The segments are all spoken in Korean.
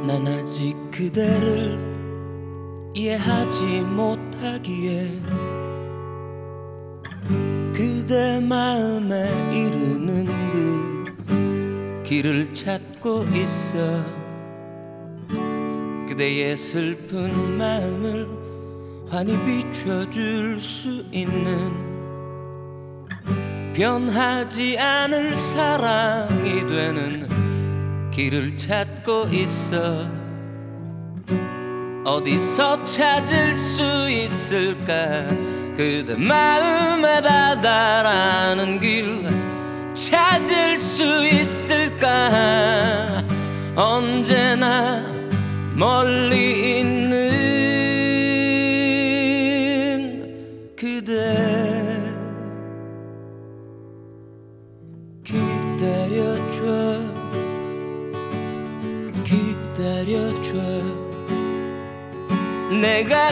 난 아직 그대를 이해하지 못하기에 그대 마음에 이르는 그 길을 찾고 있어. 그대의 슬픈 마음을 환히 비춰줄 수 있는 변하지 않을 사랑이 되는 길을 찾고 있어. 어디서 찾을 수 있을까? 그대 마음에 다다라는 길 찾을 수 있을까? 언제나 멀리 있는 그대 기다려줘, 기다려줘. 내가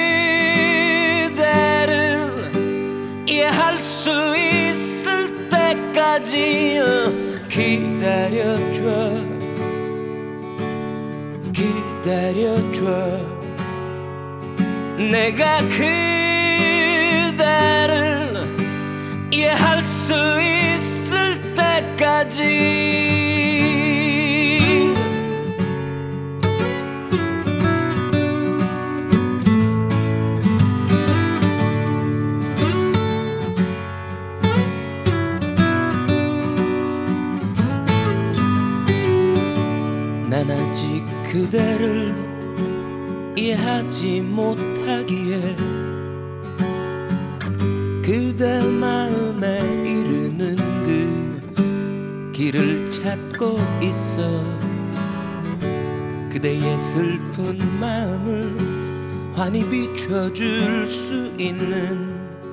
그대를 이해할 수 있을 때까지 기다려줘, 기다려줘. 내가 그대를 이해할 수 있을 때까지. 난 아직 그대를 이해하지 못하기에 그대 마음에 이르는 그 길을 찾고 있어. 그대의 슬픈 마음을 환히 비춰줄 수 있는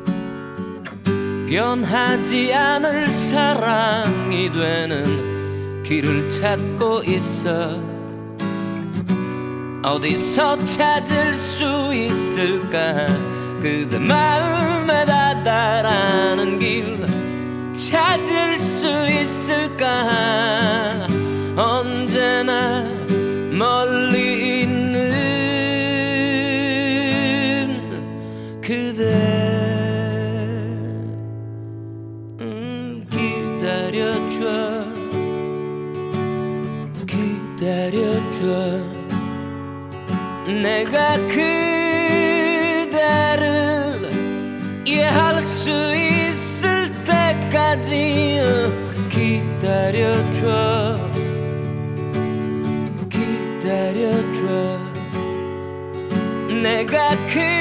변하지 않을 사랑이 되는 길을 찾고 있어. 어디서 찾을 수 있을까? 그대 마음에 다다라는 길 찾을 수 있을까? 언제나 멀리 있는 그대 기다려줘, 기다려줘. 내가 그대를 이해할 수 있을 때까지 기다려줘, 기다려줘. 내가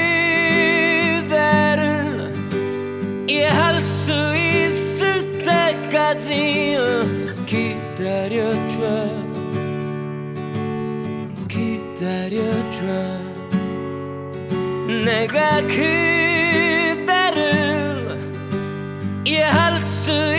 그대를 이해할 수 있을 때까지 기다려줘, 기다려줘. 내가 그대를 이해할 수